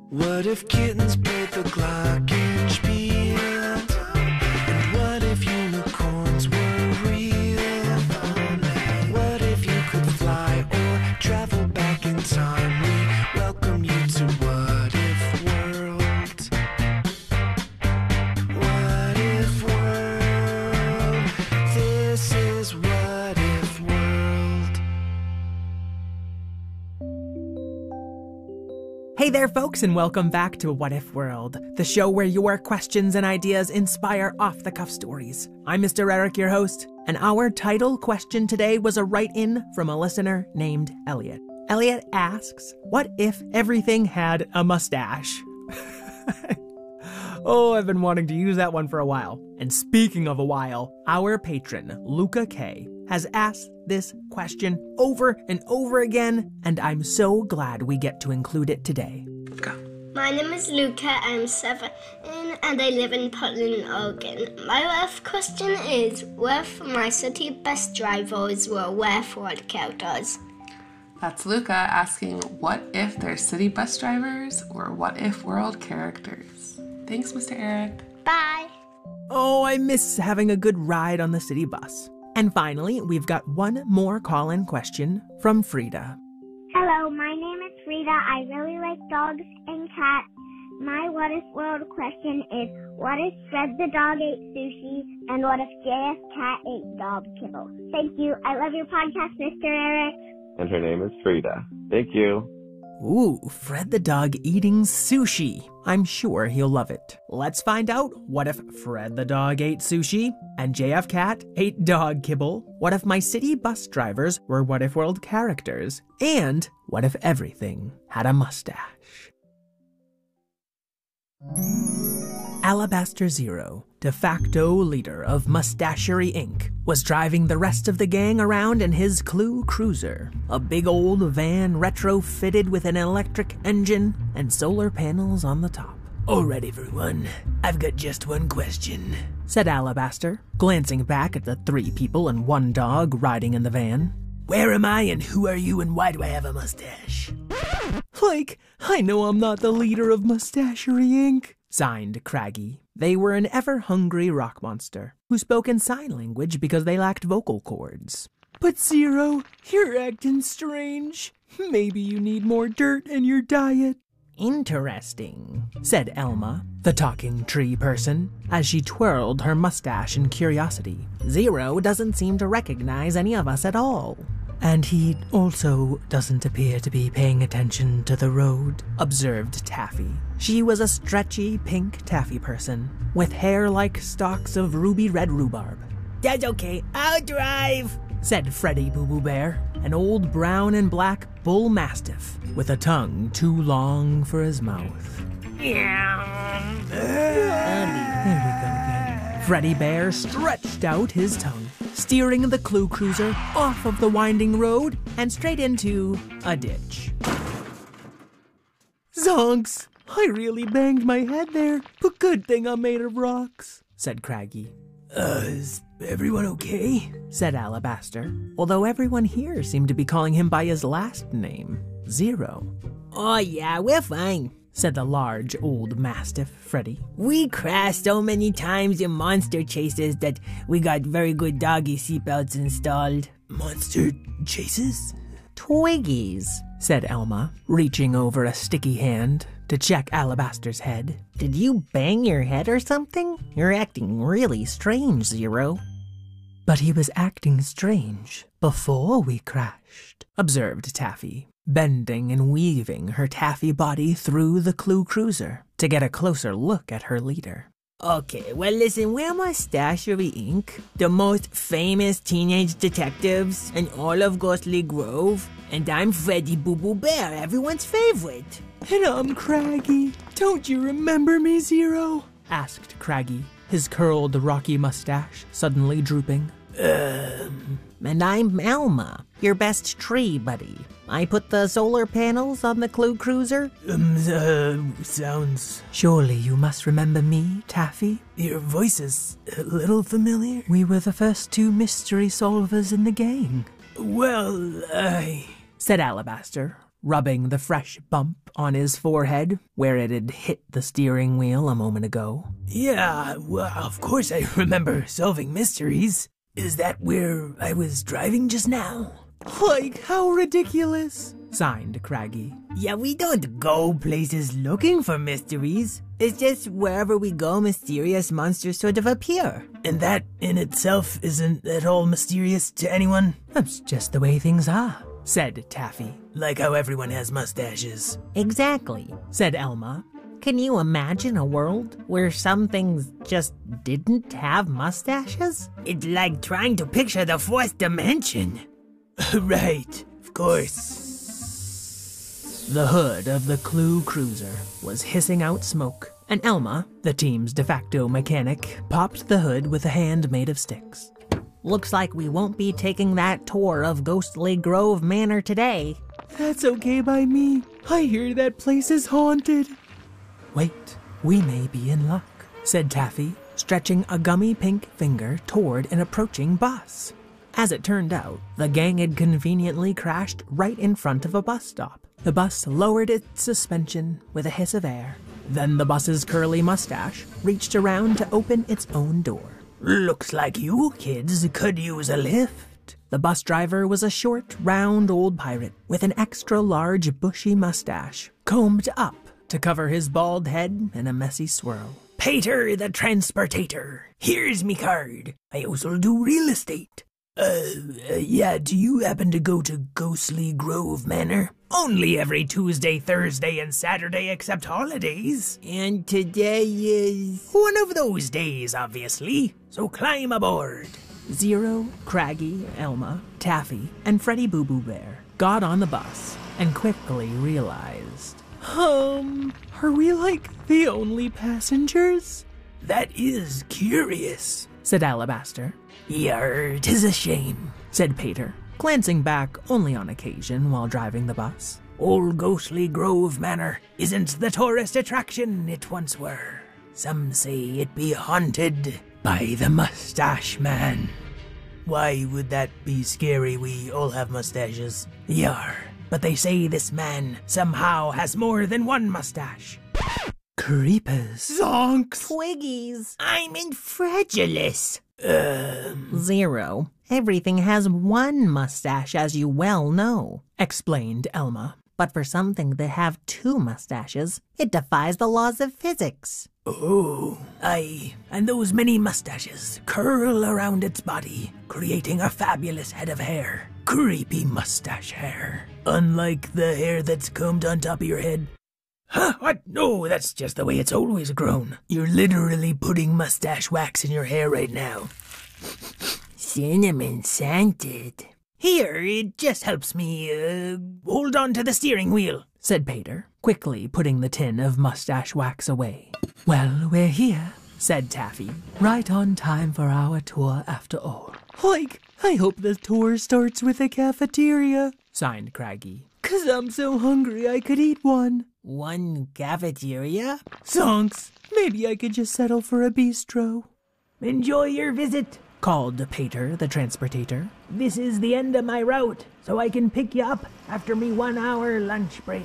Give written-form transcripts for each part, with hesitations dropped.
What if kittens played the glockenspiel? And what if unicorns were real? What if you could fly or travel back in time? We welcome you to What If World. What If World? This is What If World. Hey there, folks, and welcome back to What If World, the show where your questions and ideas inspire off-the-cuff stories. I'm Mr. Eric, your host, and our title question today was a write-in from a listener named Elliot. Elliot asks, what if everything had a mustache? Oh, I've been wanting to use that one for a while. And speaking of a while, our patron, Luca K, has asked this question over and over again, and I'm so glad we get to include it today. Go. My name is Luca, I'm 7, and I live in Portland, Oregon. My last question is, what if my city bus drivers were What World characters? That's Luca asking, what if they're city bus drivers or What If World characters? Thanks, Mr. Eric. Bye! Oh, I miss having a good ride on the city bus. And finally, we've got one more call-in question from Frida. Hello, my name is Frida. I really like dogs and cats. My What If World question is, what if Fred the dog ate sushi, and what if JF Cat ate dog kibble? Thank you. I love your podcast, Mr. Eric. And her name is Frida. Thank you. Ooh, Fred the dog eating sushi. I'm sure he'll love it. Let's find out. What if Fred the dog ate sushi and JF Cat ate dog kibble? What if my city bus drivers were What If World characters? And what if everything had a mustache? Alabaster Zero, de facto leader of Mustachery Inc., was driving the rest of the gang around in his Clue Cruiser, a big old van retrofitted with an electric engine and solar panels on the top. "All right, everyone, I've got just one question," said Alabaster, glancing back at the 3 people and 1 dog riding in the van. "Where am I and who are you and why do I have a mustache?" "Like, I know I'm not the leader of Mustachery Inc., signed Craggy. They were an ever-hungry rock monster who spoke in sign language because they lacked vocal cords. "But Zero, you're acting strange. Maybe you need more dirt in your diet." "Interesting," said Elma, the talking tree person, as she twirled her mustache in curiosity. "Zero doesn't seem to recognize any of us at all. And he also doesn't appear to be paying attention to the road," observed Taffy. She was a stretchy pink taffy person, with hair like stalks of ruby red rhubarb. "That's okay, I'll drive," said Freddy Boo Boo Bear, an old brown and black bull mastiff, with a tongue too long for his mouth. Freddy Bear stretched out his tongue, steering the Clue Cruiser off of the winding road and straight into a ditch. "Zonks! I really banged my head there, but good thing I'm made of rocks," said Craggy. Is everyone okay?" said Alabaster, although everyone here seemed to be calling him by his last name, Zero. "Oh yeah, we're fine," said the large old mastiff, Freddy. "We crashed so many times in monster chases that we got very good doggy seatbelts installed." "Monster chases?" "Twiggies," said Elma, reaching over a sticky hand to check Alabaster's head. "Did you bang your head or something? You're acting really strange, Zero." "But he was acting strange before we crashed," observed Taffy, bending and weaving her taffy body through the Clue Cruiser to get a closer look at her leader. "Okay, well listen, we're Mustachery Inc., the most famous teenage detectives in all of Ghostly Grove, and I'm Freddy Boo Boo Bear, everyone's favorite." "And I'm Craggy. Don't you remember me, Zero?" asked Craggy, his curled rocky mustache suddenly drooping. And I'm Elma, your best tree buddy. I put the solar panels on the Clue Cruiser." Sounds... "Surely you must remember me, Taffy? Your voice is a little familiar." "We were the first 2 mystery solvers in the gang." "Well, said Alabaster, rubbing the fresh bump on his forehead where it had hit the steering wheel a moment ago. Yeah, well, of course I remember solving mysteries. Is that where I was driving just now? Like, how ridiculous, signed Craggy. Yeah, we don't go places looking for mysteries. It's just wherever we go, mysterious monsters sort of appear. And that in itself isn't at all mysterious to anyone? That's just the way things are, said Taffy. Like how everyone has mustaches. Exactly, said Elma. Can you imagine a world where some things just didn't have mustaches? It's like trying to picture the fourth dimension. Right, of course. The hood of the Clue Cruiser was hissing out smoke, and Elma, the team's de facto mechanic, popped the hood with a hand made of sticks. Looks like we won't be taking that tour of Ghostly Grove Manor today. That's okay by me. I hear that place is haunted. Wait, we may be in luck, said Taffy, stretching a gummy pink finger toward an approaching bus. As it turned out, the gang had conveniently crashed right in front of a bus stop. The bus lowered its suspension with a hiss of air. Then the bus's curly mustache reached around to open its own door. Looks like you kids could use a lift. The bus driver was a short, round old pirate with an extra-large, bushy mustache, combed up to cover his bald head in a messy swirl. Peter the Transportator. Here's me card. I also do real estate. Yeah, do you happen to go to Ghostly Grove Manor? Only every Tuesday, Thursday, and Saturday except holidays. And today is one of those days, obviously. So climb aboard. Zero, Craggy, Elma, Taffy, and Freddy Boo Boo Bear got on the bus and quickly realized, are we like the only passengers? That is curious, said Alabaster. Yar, 'tis a shame, said Peter, glancing back only on occasion while driving the bus. Old Ghostly Grove Manor isn't the tourist attraction it once were. Some say it be haunted by the Mustache Man. Why would that be scary? We all have mustaches. Yar, but they say this man somehow has more than one mustache. Creepers. Zonks. Twiggies. I'm incredulous. Zero. Everything has one mustache, as you well know, explained Elma. But for something that have two mustaches, it defies the laws of physics. Oh, aye. And those many mustaches curl around its body, creating a fabulous head of hair. Creepy mustache hair. Unlike the hair that's combed on top of your head. Huh? What? No, that's just the way it's always grown. You're literally putting mustache wax in your hair right now. Cinnamon scented. Here, it just helps me, hold on to the steering wheel, said Peter, quickly putting the tin of mustache wax away. Well, we're here, said Taffy, right on time for our tour after all. Like, I hope the tour starts with a cafeteria, signed Craggy. 'Cause I'm so hungry I could eat one. One cafeteria? Zonks, maybe I could just settle for a bistro. Enjoy your visit, called Peter the Transportator. This is the end of my route, so I can pick you up after me 1 hour lunch break.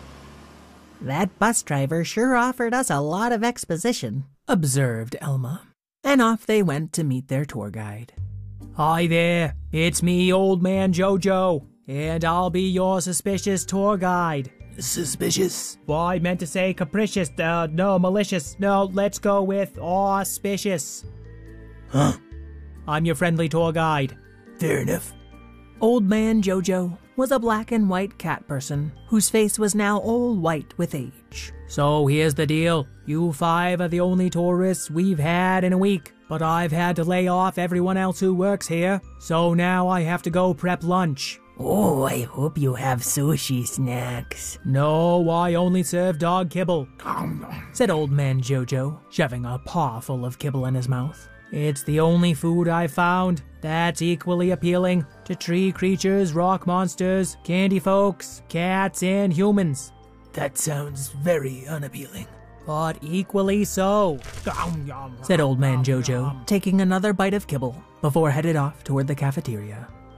That bus driver sure offered us a lot of exposition, observed Elma. And off they went to meet their tour guide. Hi there, it's me, Old Man Jojo, and I'll be your suspicious tour guide. Suspicious? Well, I meant to say capricious, no, malicious. No, let's go with auspicious. Huh? I'm your friendly tour guide. Fair enough. Old Man Jojo was a black and white cat person whose face was now all white with age. So here's the deal. You 5 are the only tourists we've had in a week, but I've had to lay off everyone else who works here, so now I have to go prep lunch. Oh, I hope you have sushi snacks. No, I only serve dog kibble, said Old Man Jojo, shoving a paw full of kibble in his mouth. It's the only food I've found that's equally appealing to tree creatures, rock monsters, candy folks, cats, and humans. That sounds very unappealing. But equally so, said Old Man Jojo, taking another bite of kibble before headed off toward the cafeteria.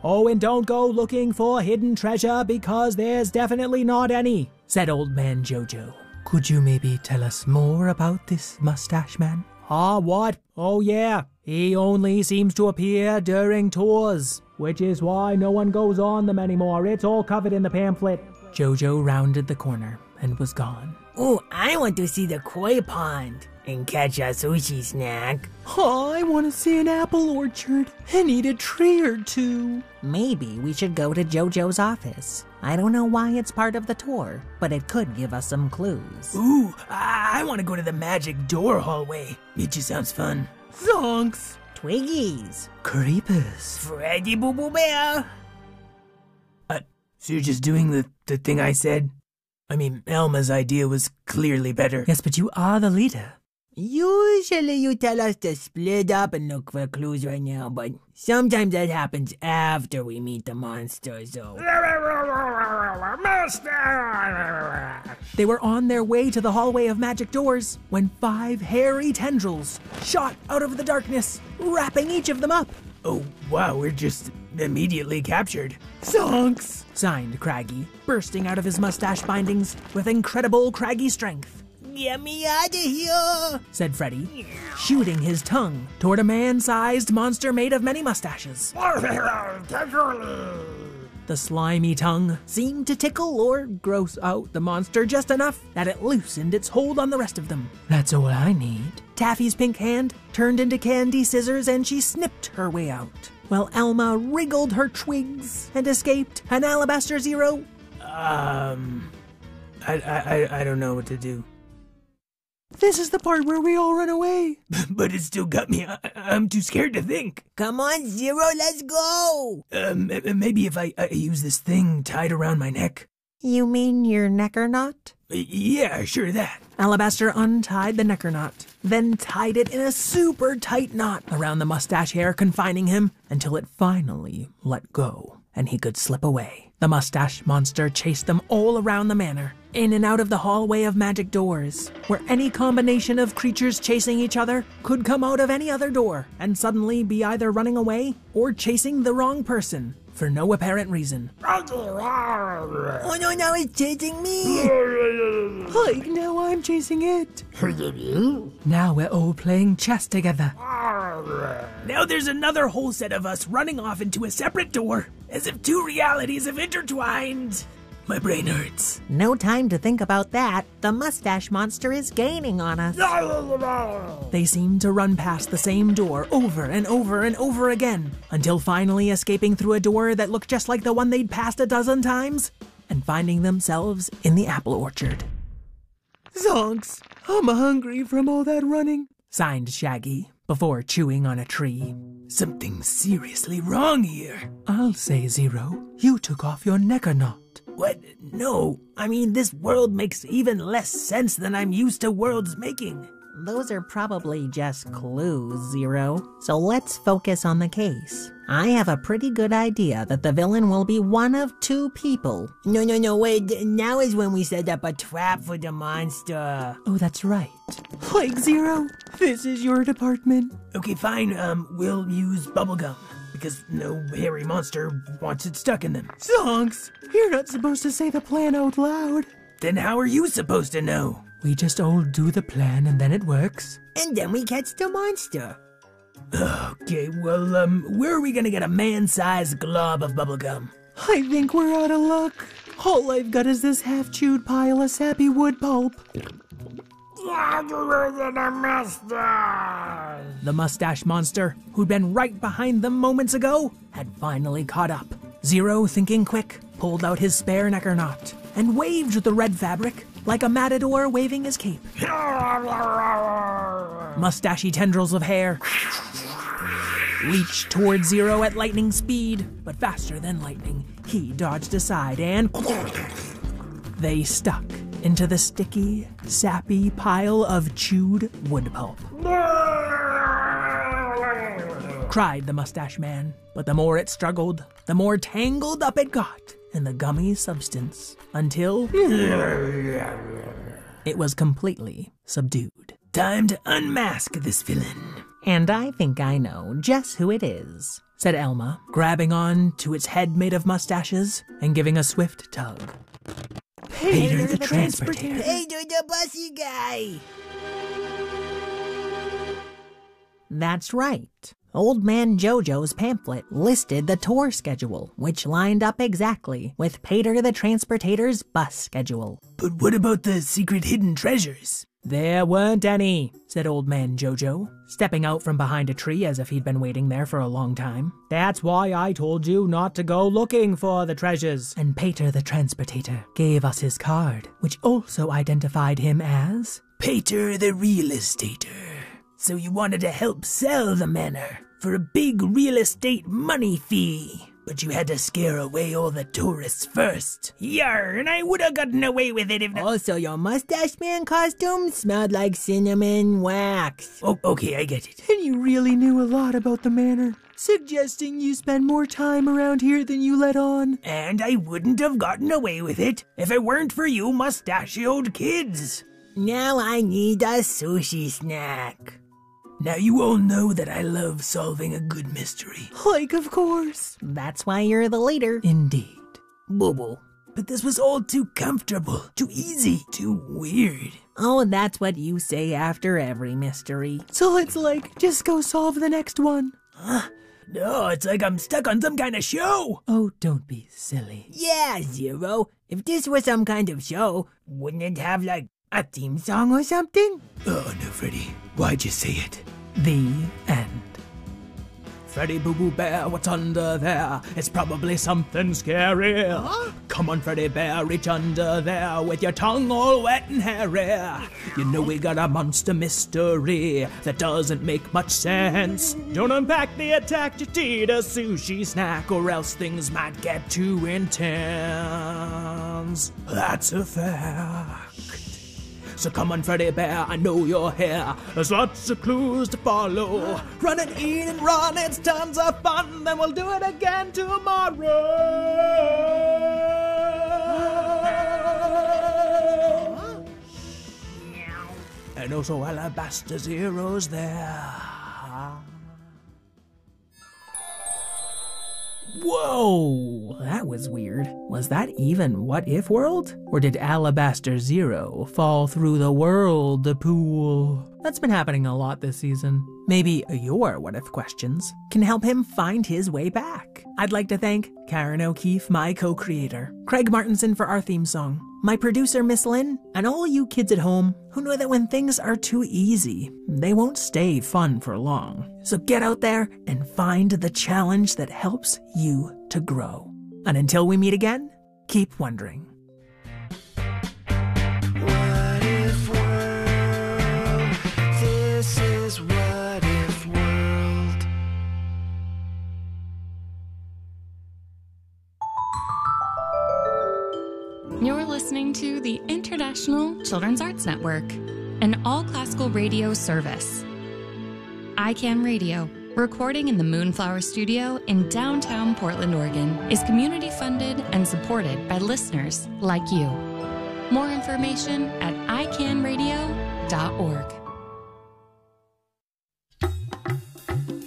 Oh, and don't go looking for hidden treasure because there's definitely not any, said Old Man Jojo. Could you maybe tell us more about this mustache man? What? Oh, yeah. He only seems to appear during tours, which is why no one goes on them anymore. It's all covered in the pamphlet. Jojo rounded the corner and was gone. Oh, I want to see the koi pond and catch a sushi snack. Oh, I want to see an apple orchard and eat a tree or two. Maybe we should go to Jojo's office. I don't know why it's part of the tour, but it could give us some clues. Ooh, I want to go to the magic door hallway. It just sounds fun. Zonks. Twiggies. Creepers. Freddy Boo Boo Bear. So you're just doing the thing I said? I mean, Elma's idea was clearly better. Yes, but you are the leader. Usually you tell us to split up and look for clues right now, but sometimes that happens after we meet the monsters, so... They were on their way to the hallway of magic doors when 5 hairy tendrils shot out of the darkness, wrapping each of them up. Oh, wow, we're just immediately captured. Zonks, signed Craggy, bursting out of his mustache bindings with incredible craggy strength. Get me out of here, said Freddy, shooting his tongue toward a man-sized monster made of many mustaches. The slimy tongue seemed to tickle or gross out the monster just enough that it loosened its hold on the rest of them. That's all I need. Taffy's pink hand turned into candy scissors and she snipped her way out, while Elma wriggled her twigs and escaped an alabaster zero. I don't know what to do. This is the part where we all run away. But it still got me. I'm too scared to think. Come on, Zero, let's go. Maybe if I use this thing tied around my neck. You mean your necker knot? Yeah, sure that. Alabaster untied the necker knot, then tied it in a super tight knot around the mustache hair confining him until it finally let go and he could slip away. The mustache monster chased them all around the manor, in and out of the hallway of magic doors, where any combination of creatures chasing each other could come out of any other door and suddenly be either running away or chasing the wrong person for no apparent reason. Oh no, now it's chasing me! Like, now I'm chasing it. Now we're all playing chess together. Now there's another whole set of us running off into a separate door, as if 2 realities have intertwined. My brain hurts. No time to think about that. The mustache monster is gaining on us. They seemed to run past the same door over and over and over again, until finally escaping through a door that looked just like the one they'd passed a dozen times, and finding themselves in the apple orchard. Zonks, I'm hungry from all that running, signed Shaggy, before chewing on a tree. Something's seriously wrong here. I'll say, Zero, you took off your necker knot. What? No, I mean, this world makes even less sense than I'm used to worlds making. Those are probably just clues, Zero. So let's focus on the case. I have a pretty good idea that the villain will be one of 2 people. No, wait, now is when we set up a trap for the monster. Oh, that's right. Like, Zero, this is your department. Okay, fine, we'll use bubblegum, because no hairy monster wants it stuck in them. Zonks, you're not supposed to say the plan out loud. Then how are you supposed to know? We just all do the plan and then it works. And then we catch the monster. Okay, well, where are we gonna get a man-sized glob of bubblegum? I think we're out of luck. All I've got is this half-chewed pile of sappy wood pulp. The mustache monster, who'd been right behind them moments ago, had finally caught up. Zero, thinking quick, pulled out his spare necker knot and waved the red fabric like a matador waving his cape. Mustachy tendrils of hair reached toward Zero at lightning speed, but faster than lightning, he dodged aside and they stuck into the sticky, sappy pile of chewed wood pulp. Cried the mustache man, but the more it struggled, the more tangled up it got in the gummy substance, until it was completely subdued. Time to unmask this villain. And I think I know just who it is, said Elma, grabbing on to its head made of mustaches and giving a swift tug. Peter the Transportator. Peter the Bussy Guy. That's right. Old Man Jojo's pamphlet listed the tour schedule, which lined up exactly with Peter the Transportator's bus schedule. But what about the secret hidden treasures? There weren't any, said Old Man Jojo, stepping out from behind a tree as if he'd been waiting there for a long time. That's why I told you not to go looking for the treasures. And Peter the Transportator gave us his card, which also identified him as Peter the Real Estater. So you wanted to help sell the manor for a big real estate money fee. But you had to scare away all the tourists first. Yarr, and I would have gotten away with it if not. Also, your mustache man costume smelled like cinnamon wax. Oh, okay, I get it. And you really knew a lot about the manor, suggesting you spend more time around here than you let on. And I wouldn't have gotten away with it if it weren't for you mustachioed kids. Now I need a sushi snack. Now you all know that I love solving a good mystery. Like, of course. That's why you're the leader. Indeed. Boo-boo. But this was all too comfortable, too easy, too weird. Oh, that's what you say after every mystery. So it's like, just go solve the next one. Huh? No, it's like I'm stuck on some kind of show. Oh, don't be silly. Yeah, Zero. If this was some kind of show, wouldn't it have, like, a theme song or something? Oh, no, Freddy. Why'd you say it? The end. Freddy Boo Boo Bear, what's under there? It's probably something scary. Huh? Come on, Freddy Bear, reach under there with your tongue all wet and hairy. You know we got a monster mystery that doesn't make much sense. Don't unpack the attack, just eat a sushi snack or else things might get too intense. That's a fact. So come on, Freddy Bear, I know you're here. There's lots of clues to follow. Run and eat and run, it's tons of fun. Then we'll do it again tomorrow. And also Alabaster Zero's there. Whoa, that was weird. Was that even What If World? Or did Alabaster Zero fall through the world pool? That's been happening a lot this season. Maybe your what if questions can help him find his way back. I'd like to thank Karen O'Keefe, my co-creator, Craig Martinson for our theme song, my producer Miss Lynn, and all you kids at home who know that when things are too easy, they won't stay fun for long. So get out there and find the challenge that helps you to grow. And until we meet again, keep wondering. What if world? This is What If World. You're listening to the International Children's Arts Network, an all-classical radio service. ICANN Radio, recording in the Moonflower Studio in downtown Portland, Oregon, is community-funded and supported by listeners like you. More information at icanradio.org.